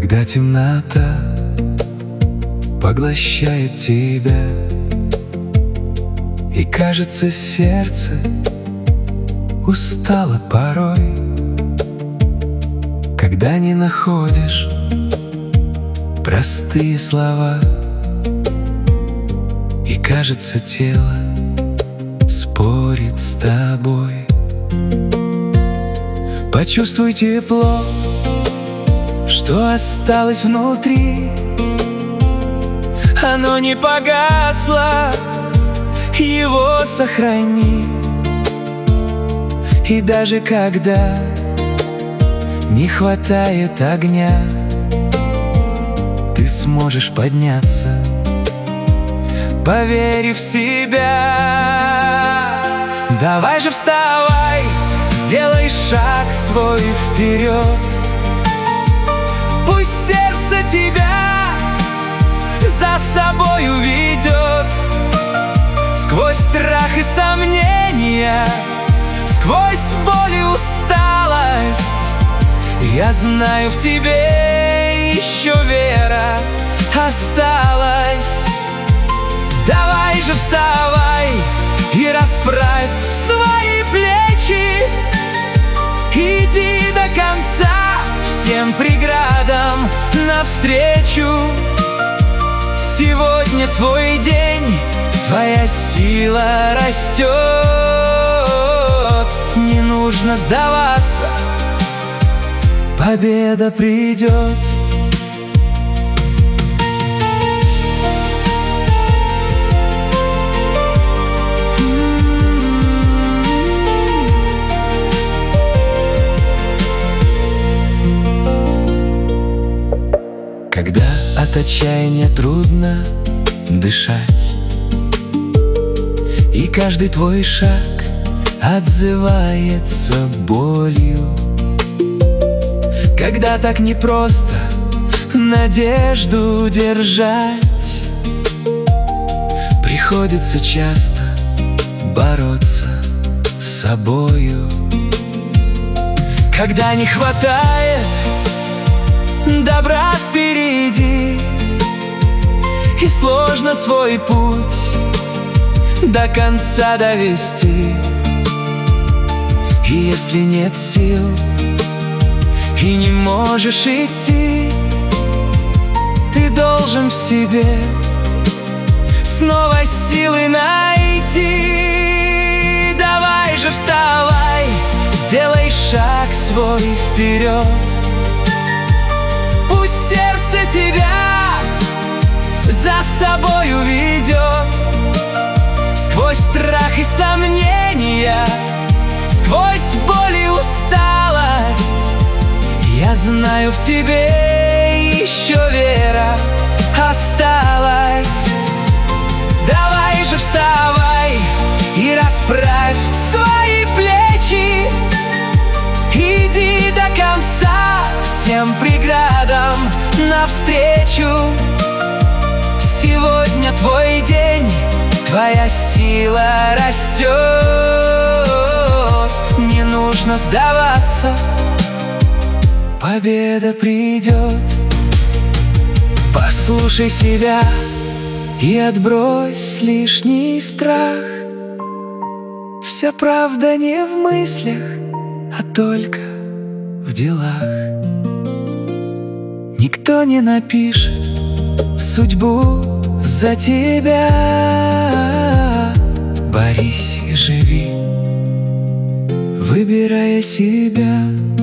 Когда темнота поглощает тебя, и кажется, сердце устало порой. Когда не находишь простые слова, и кажется, тело спорит с тобой. Почувствуй тепло, что осталось внутри. Оно не погасло, его сохрани. И даже когда не хватает огня, ты сможешь подняться, поверив в себя. Давай же вставай, сделай шаг свой вперед. Пусть сердце тебя за собой уведет. Сквозь страх и сомнения, сквозь боль и усталость, я знаю, в тебе еще вера осталась. Давай же вставай и расправь свои плечи. Иди до конца, всем преградам навстречу. Сегодня твой день, твоя сила растет. Не нужно сдаваться, победа придет. Когда от отчаяния трудно дышать, и каждый твой шаг отзывается болью, когда так непросто надежду держать, приходится часто бороться с собою. Когда не хватает добра впереди, и сложно свой путь до конца довести, и если нет сил и не можешь идти, ты должен в себе снова силы найти. Давай же вставай, сделай шаг свой вперед. Пусть сердце тебя за собой уведет. Сквозь страх и сомнения, сквозь боль и усталость, я знаю, в тебе еще вера осталась. Давай же вставай и расправь свои плечи. Иди до конца, всем преградам навстречу. Сегодня твой день, твоя сила растет. Не нужно сдаваться, победа придет. Послушай себя и отбрось лишний страх. Вся правда не в мыслях, а только в делах. Никто не напишет судьбу за тебя. Борись и живи, выбирая себя.